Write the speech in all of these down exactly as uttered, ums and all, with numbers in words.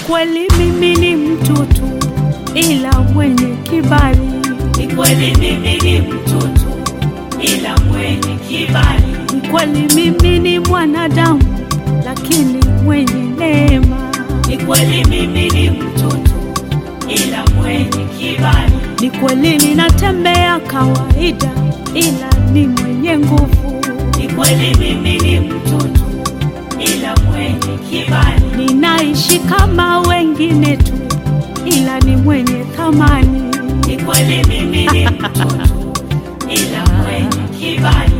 kweli mimi ni mtoto ila mwenye kibali. Ni kweli mimi ni mtoto ila mwenye kibali. Ni kweli mimi ni mwanadamu lakini mwenye neema. Ni kweli mimi ni mtoto ila mwenye kibali. Ni kweli ninatembea kawaida ila ni mwenye nguvu. Ni kweli mimi ni mtoto ila mwenye kibali. Ninaishi kama wengine tu ila ni mwenye thamani. Ni kweli mimi ni mtoto ila mwenye kibali.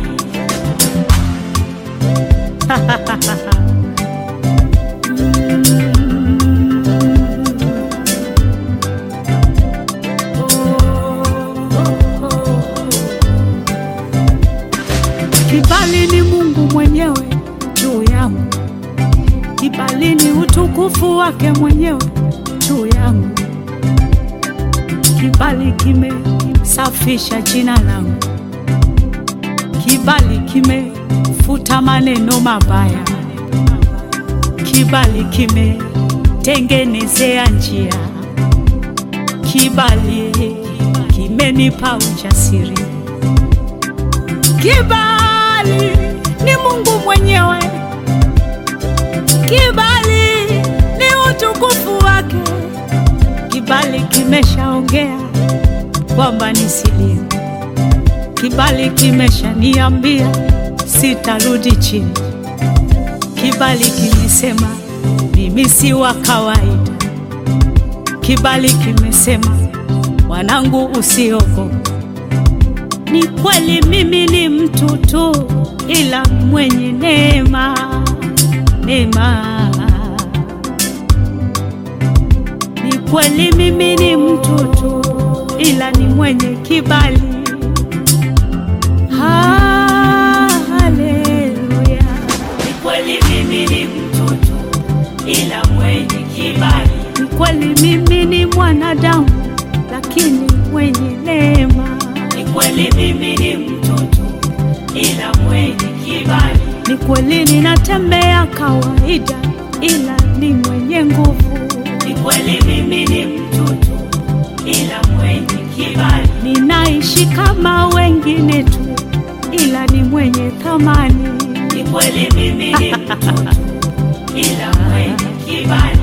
Kibali ni Mungu mwenyewe juu yangu. Kibali ni utukufu wake mwenyewe juu yangu. Kibali kimesafisha jina langu. Kibali kimefuta maneno mabaya. Kibali kimetengenezea njia. Kibali kimenipa ujasiri. Kibali ni Mungu mwenyewe. Kibali ni utukufu wake. Kibali kimeshaongea kwamba nisilie. Kibali kimeshaniambia sitarudi chini. Kibali kimesema mimi si wa kawaida. Kibali kimesema mwanangu usiogope. Ni kweli mimi ni mtoto ila mwenye neema, neema. Ni kweli mimi ni mtoto ila ni mwenye kibali. Haleluya. Ni kweli mimi ni mtoto ila mwenye kibali. Ni kweli mimi ni mwanadamu lakini mwenye neema. Ni kweli mimi ni mtoto ila mwenye kibali. Ni kweli ninatembea kawaida ila ni mwenye nguvu. Ni kweli mimi ni mtoto ila mwenye kibali. Ninaishi kama wengine tu ila ni mwenye thamani. Ni kweli mimi ni mtoto ila mwenye kibali.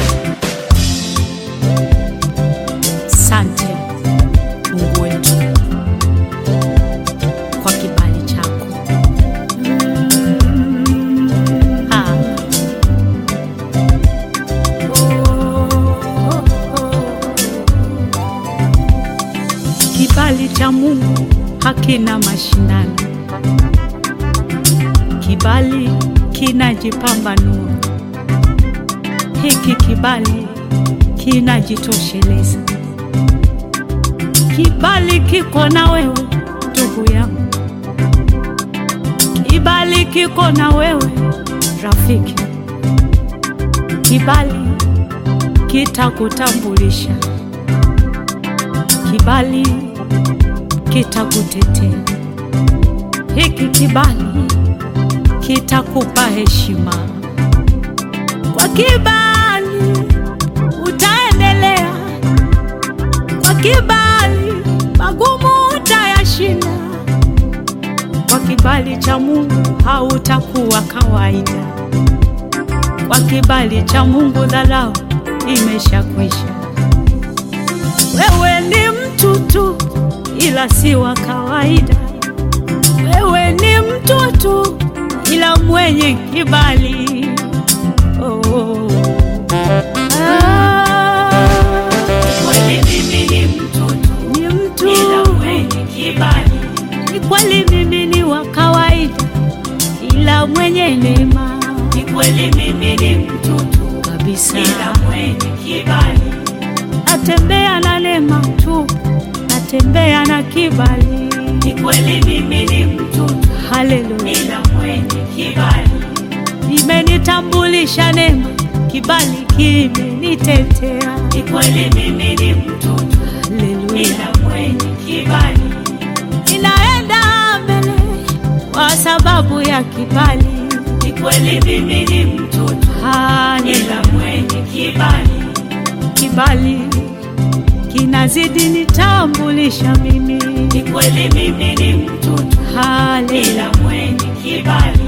Asante Mungu wetu kwa kibali chako. Ah. Kibali cha Mungu hakina mashindano. Kibali kinajipambanua. Hiki kibali kinajitosheleza. Kibali kiko na wewe ndugu yangu. Kibali kiko na wewe rafiki. Kibali kitakutambulisha. Kibali kitakutetea. Hiki kibali kitakupa heshima. Kwa kibali utaendelea. Kwa kibali magumu utayashinda. Kwa kibali cha Mungu hautakuwa kawaida. Kwa kibali cha Mungu dharau imeshakwisha. Wewe ni mtu tu ila si wa kawaida. Wewe ni mtu tu ila mwenye kibali. Oh. Ah. Ni kweli mimi ni mtoto Ni mtu ila mwenye kibali. Ni kweli mimi ni wa kawaida ila mwenye neema. Ni kweli mimi ni mtoto Kabisa. ila mwenye kibali. Natembea na neema tu, natembea na kibali. Ni kweli mimi ni mtoto Haleluya. ila mwenye kibali. Imenitambulisha neema, kibali kimenitetea. Ni kweli mimi ni mtoto Haleluya. ila mwenye kibali. Ninaenda mbele kwa sababu ya kibali. Ni kweli mimi ni mtoto ila mwenye kibali. Kibali kinazidi nitambulisha mimi. Ni kweli mimi ni mtoto, Haleluya. ila mwenye kibali.